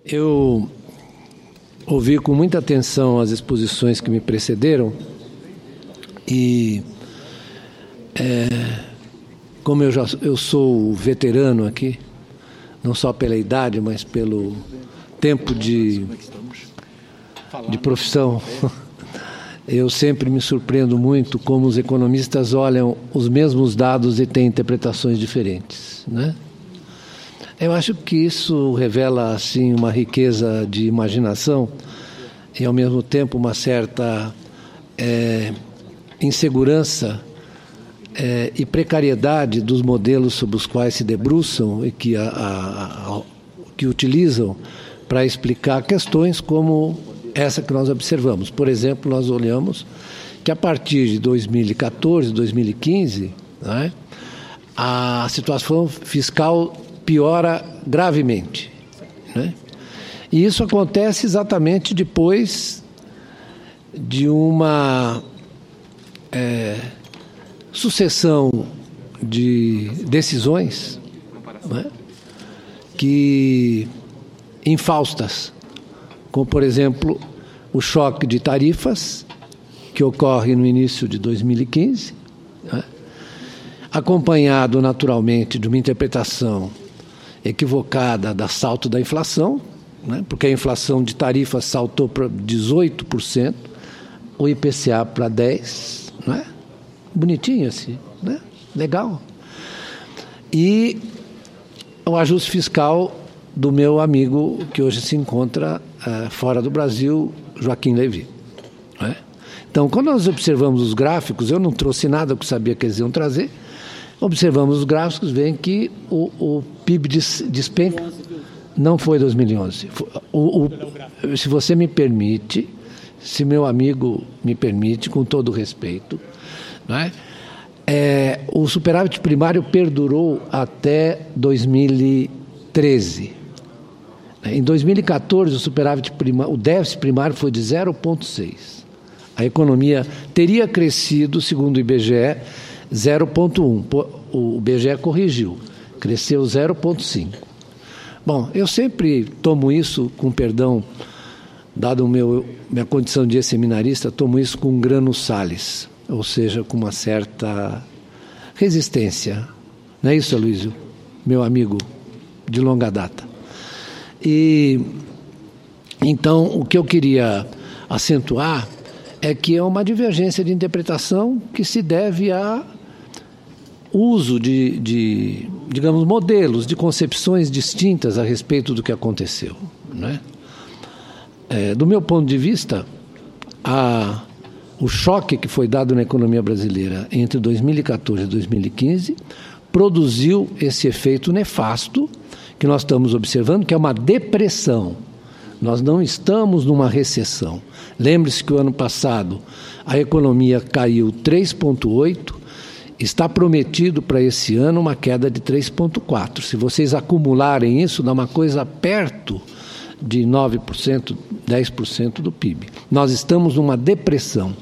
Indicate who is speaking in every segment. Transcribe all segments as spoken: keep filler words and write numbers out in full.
Speaker 1: Eu ouvi com muita atenção as exposições que me precederam e, é, como eu, já, eu sou veterano aqui, não só pela idade, mas pelo tempo de, de profissão, eu sempre me surpreendo muito como os economistas olham os mesmos dados e têm interpretações diferentes, né? Eu acho que isso revela assim uma riqueza de imaginação e ao mesmo tempo uma certa é, insegurança é, e precariedade dos modelos sobre os quais se debruçam e que, a, a, a, que utilizam para explicar questões como essa que nós observamos. Por exemplo, nós olhamos que a partir de dois mil e quatorze, dois mil e quinze, né, a situação fiscal piora gravemente, né? E isso acontece exatamente depois de uma é, sucessão de decisões, né, que infaustas, como, por exemplo, o choque de tarifas que ocorre no início de dois mil e quinze, né, acompanhado naturalmente de uma interpretação equivocada da salto da inflação, né, porque a inflação de tarifas saltou para dezoito por cento, o I P C A para dez por cento, né? Bonitinho assim, né? Legal. E o ajuste fiscal do meu amigo que hoje se encontra uh, fora do Brasil, Joaquim Levy, né? Então, quando nós observamos os gráficos, eu não trouxe nada que eu sabia que eles iam trazer. Observamos os gráficos, veem que o, o P I B despenca. Não foi dois mil e onze. O, o, se você me permite, se meu amigo me permite, com todo respeito, né, é, o superávit primário perdurou até dois mil e treze. Em dois mil e quatorze, o superávit primário, o déficit primário foi de zero vírgula seis. A economia teria crescido, segundo o I B G E, zero vírgula um. O I B G E corrigiu, cresceu zero vírgula cinco. Bom, eu sempre tomo isso, com perdão, dado o meu, minha condição de ex-seminarista, tomo isso com grano salis, ou seja, com uma certa resistência. Não é isso, Aloysio? Meu amigo de longa data. E, então, o que eu queria acentuar é que é uma divergência de interpretação que se deve a uso de, de, digamos, modelos, de concepções distintas a respeito do que aconteceu, né? É, do meu ponto de vista, a, o choque que foi dado na economia brasileira entre dois mil e quatorze e dois mil e quinze produziu esse efeito nefasto que nós estamos observando, que é uma depressão. Nós não estamos numa recessão. Lembre-se que o ano passado a economia caiu três vírgula oito por cento, está prometido para esse ano uma queda de três vírgula quatro por cento. Se vocês acumularem isso, dá uma coisa perto de nove por cento, dez por cento do P I B. Nós estamos numa depressão.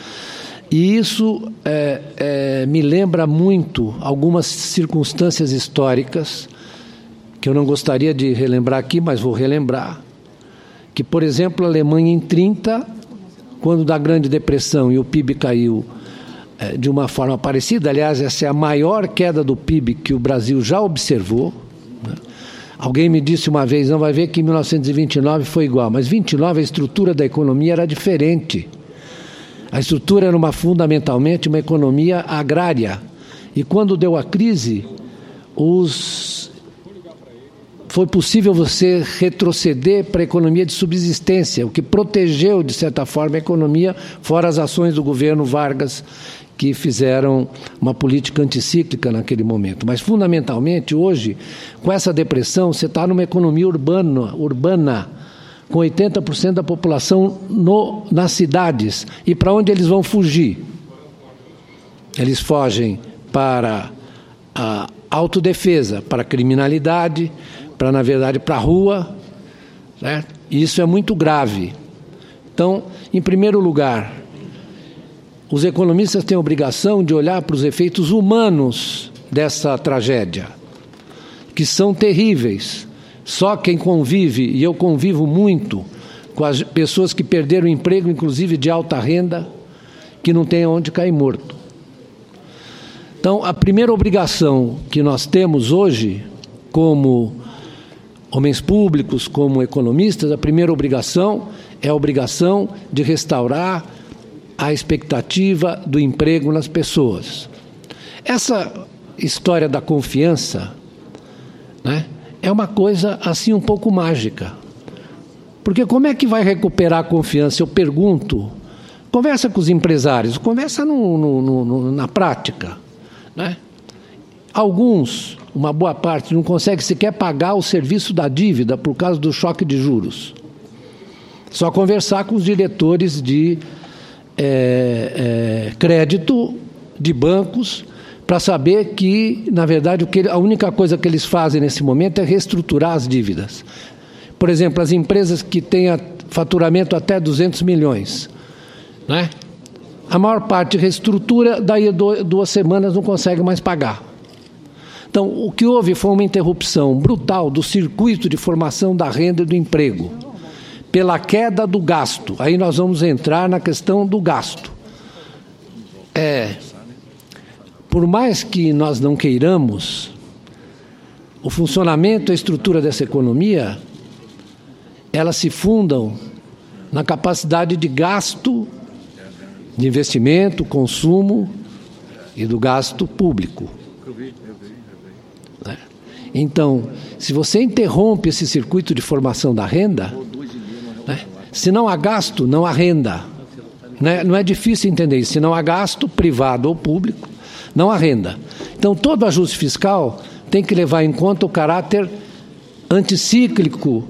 Speaker 1: E isso é, é, me lembra muito algumas circunstâncias históricas que eu não gostaria de relembrar aqui, mas vou relembrar. Que, por exemplo, a Alemanha em trinta, quando da Grande Depressão e o P I B caiu de uma forma parecida, aliás, essa é a maior queda do P I B que o Brasil já observou, né? Alguém me disse uma vez, não vai ver que em mil novecentos e vinte e nove foi igual, mas em vinte e nove a estrutura da economia era diferente. A estrutura era uma, fundamentalmente uma economia agrária. E quando deu a crise, os... foi possível você retroceder para a economia de subsistência, o que protegeu, de certa forma, a economia, fora as ações do governo Vargas, que fizeram uma política anticíclica naquele momento. Mas, fundamentalmente, hoje, com essa depressão, você está numa economia urbana, urbana com oitenta por cento da população no, nas cidades. E para onde eles vão fugir? Eles fogem para a autodefesa, para a criminalidade, para, na verdade, para a rua, certo? E isso é muito grave. Então, em primeiro lugar, os economistas têm a obrigação de olhar para os efeitos humanos dessa tragédia, que são terríveis. Só quem convive, e eu convivo muito com as pessoas que perderam o emprego, inclusive de alta renda, que não tem onde cair morto. Então, a primeira obrigação que nós temos hoje, como homens públicos, como economistas, a primeira obrigação é a obrigação de restaurar a expectativa do emprego nas pessoas. Essa história da confiança, né, é uma coisa assim um pouco mágica. Porque como é que vai recuperar a confiança? Eu pergunto, conversa com os empresários, conversa no, no, no, na prática, né? Alguns, uma boa parte, não consegue sequer pagar o serviço da dívida por causa do choque de juros. Só conversar com os diretores de é, é, crédito de bancos para saber que, na verdade, o que, a única coisa que eles fazem nesse momento é reestruturar as dívidas. Por exemplo, as empresas que têm faturamento até duzentos milhões, né? A maior parte reestrutura, daí duas semanas não consegue mais pagar. Então, o que houve foi uma interrupção brutal do circuito de formação da renda e do emprego, pela queda do gasto. Aí nós vamos entrar na questão do gasto. É, por mais que nós não queiramos, o funcionamento e a estrutura dessa economia, elas se fundam na capacidade de gasto, de investimento, consumo e do gasto público. Né? Então, se você interrompe esse circuito de formação da renda, né, se não há gasto, não há renda. Né? Não é difícil entender isso. Se não há gasto, privado ou público, não há renda. Então, todo ajuste fiscal tem que levar em conta o caráter anticíclico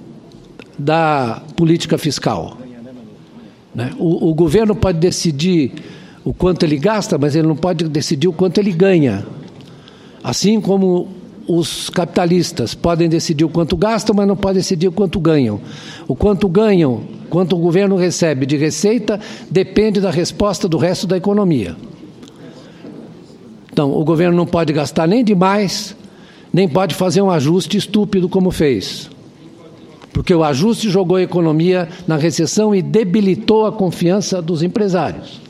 Speaker 1: da política fiscal. Né? O, o governo pode decidir o quanto ele gasta, mas ele não pode decidir o quanto ele ganha. Assim como os capitalistas podem decidir o quanto gastam, mas não podem decidir o quanto ganham. O quanto ganham, quanto o governo recebe de receita, depende da resposta do resto da economia. Então, o governo não pode gastar nem demais, nem pode fazer um ajuste estúpido como fez. Porque o ajuste jogou a economia na recessão e debilitou a confiança dos empresários.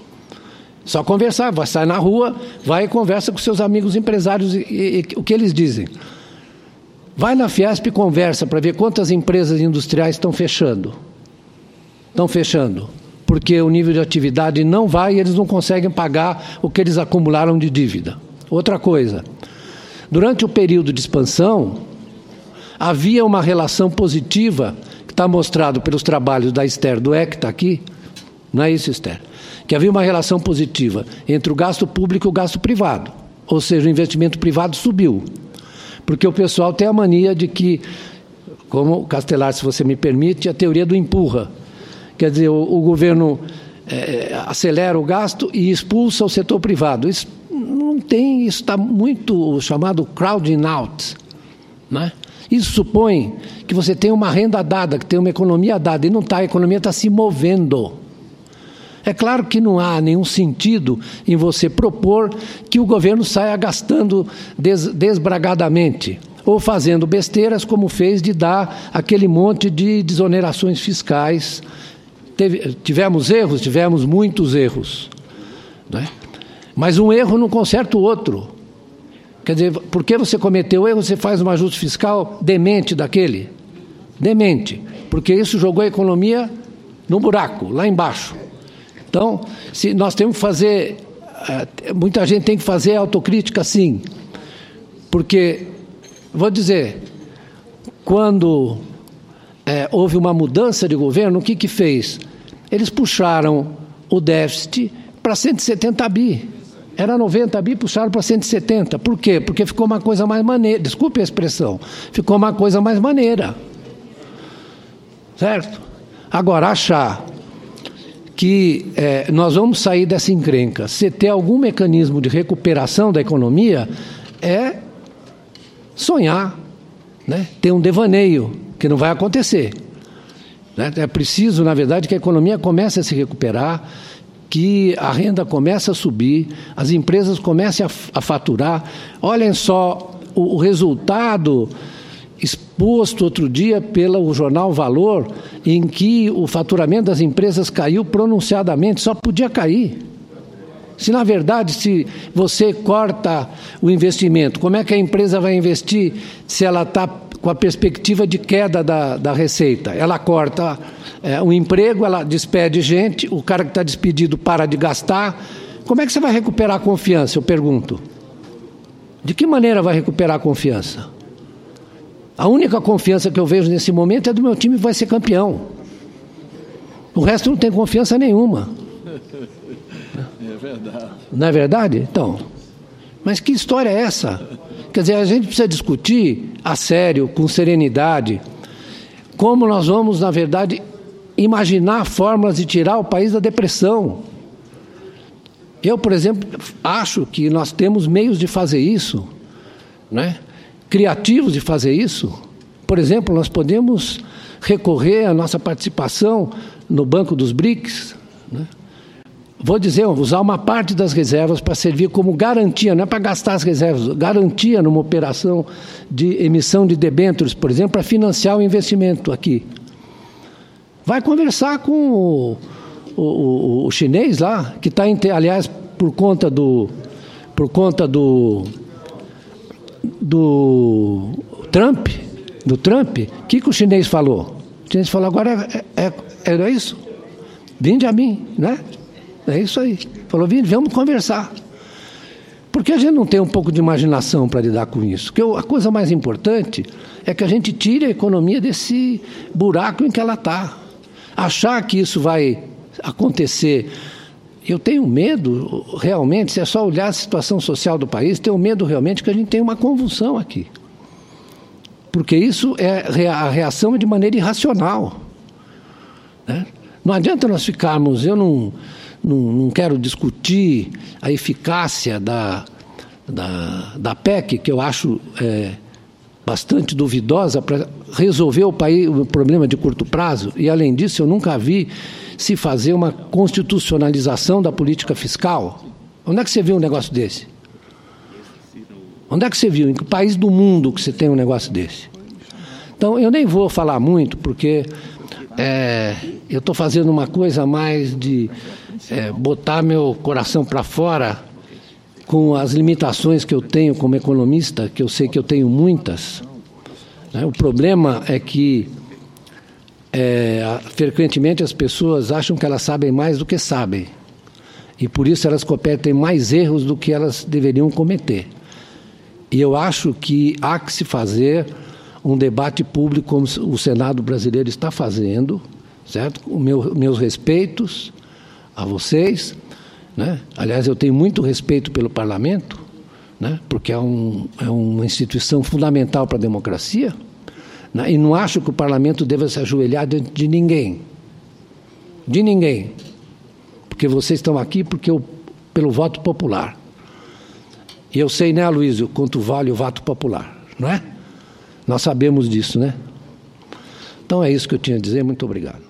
Speaker 1: Só conversar, vai sair na rua, vai e conversa com seus amigos empresários e, e, e o que eles dizem. Vai na Fiesp e conversa para ver quantas empresas industriais estão fechando. Estão fechando, porque o nível de atividade não vai e eles não conseguem pagar o que eles acumularam de dívida. Outra coisa, durante o período de expansão, havia uma relação positiva, que está mostrado pelos trabalhos da Esther Dweck, que está aqui, não é isso, Esther? Que havia uma relação positiva entre o gasto público e o gasto privado, ou seja, o investimento privado subiu, porque o pessoal tem a mania de que, como Castelar, se você me permite, a teoria do empurra, quer dizer, o, o governo é, acelera o gasto e expulsa o setor privado. Isso não tem, isso está muito chamado crowding out, né? Isso supõe que você tem uma renda dada, que tem uma economia dada, e não está, a economia está se movendo. É claro que não há nenhum sentido em você propor que o governo saia gastando des, desbragadamente, ou fazendo besteiras como fez de dar aquele monte de desonerações fiscais. Teve, tivemos erros? Tivemos muitos erros. Né? Mas um erro não conserta o outro. Quer dizer, porque você cometeu erro, você faz um ajuste fiscal demente daquele? Demente, porque isso jogou a economia no buraco, lá embaixo. Então, se nós temos que fazer, muita gente tem que fazer autocrítica, sim, porque, vou dizer, quando é, houve uma mudança de governo, o que que fez? Eles puxaram o déficit para cento e setenta bi. Era noventa bi, puxaram para cento e setenta. Por quê? Porque ficou uma coisa mais maneira. Desculpe a expressão. Ficou uma coisa mais maneira. Certo? Agora, achar que é, nós vamos sair dessa encrenca se ter algum mecanismo de recuperação da economia é sonhar, né? Ter um devaneio, que não vai acontecer. Né? É preciso, na verdade, que a economia comece a se recuperar, que a renda comece a subir, as empresas comecem a, a faturar. Olhem só o, o resultado exposto outro dia pelo jornal Valor, em que o faturamento das empresas caiu pronunciadamente, só podia cair. Se, na verdade, se você corta o investimento, como é que a empresa vai investir se ela está com a perspectiva de queda da, da receita? Ela corta é, o emprego, ela despede gente, o cara que está despedido para de gastar. Como é que você vai recuperar a confiança, eu pergunto? De que maneira vai recuperar a confiança? A única confiança que eu vejo nesse momento é do meu time que vai ser campeão. O resto não tem confiança nenhuma.
Speaker 2: É verdade.
Speaker 1: Não é verdade? Então, mas que história é essa? Quer dizer, a gente precisa discutir a sério, com serenidade, como nós vamos, na verdade, imaginar fórmulas de tirar o país da depressão. Eu, por exemplo, acho que nós temos meios de fazer isso, né? Criativos de fazer isso. Por exemplo, nós podemos recorrer à nossa participação no Banco dos BRICS, né? Vou dizer, usar uma parte das reservas para servir como garantia, não é para gastar as reservas, garantia numa operação de emissão de debêntures, por exemplo, para financiar o investimento aqui. Vai conversar com o, o, o, o chinês lá, que está, aliás, por conta do, por conta do, do Trump, do Trump, o que, que o chinês falou? O chinês falou, agora é, é, era isso? Vinde a mim, né? É isso aí. Falou, vinde, vamos conversar. Por que a gente não tem um pouco de imaginação para lidar com isso? Porque a coisa mais importante é que a gente tire a economia desse buraco em que ela está. Achar que isso vai acontecer... Eu tenho medo, realmente, se é só olhar a situação social do país, tenho medo realmente que a gente tenha uma convulsão aqui. Porque isso é a reação é de maneira irracional, né? Não adianta nós ficarmos, eu não, não, não quero discutir a eficácia da, da, da P E C, que eu acho é, bastante duvidosa para resolver o, país, o problema de curto prazo, e além disso eu nunca vi se fazer uma constitucionalização da política fiscal. Onde é que você viu um negócio desse? Onde é que você viu? Em que país do mundo que você tem um negócio desse? Então, eu nem vou falar muito, porque é, eu estou fazendo uma coisa mais de é, botar meu coração para fora com as limitações que eu tenho como economista, que eu sei que eu tenho muitas. Né? O problema é que É, frequentemente as pessoas acham que elas sabem mais do que sabem, e por isso elas cometem mais erros do que elas deveriam cometer. E eu acho que há que se fazer um debate público como o Senado brasileiro está fazendo, certo? O meu, meus respeitos a vocês, né? Aliás, eu tenho muito respeito pelo Parlamento, né? Porque é, um, é uma instituição fundamental para a democracia. E não acho que o Parlamento deva se ajoelhar diante de ninguém. De ninguém. Porque vocês estão aqui porque eu, pelo voto popular. E eu sei, né, Aloysio, quanto vale o voto popular, não é? Nós sabemos disso, né? Então é isso que eu tinha a dizer. Muito obrigado.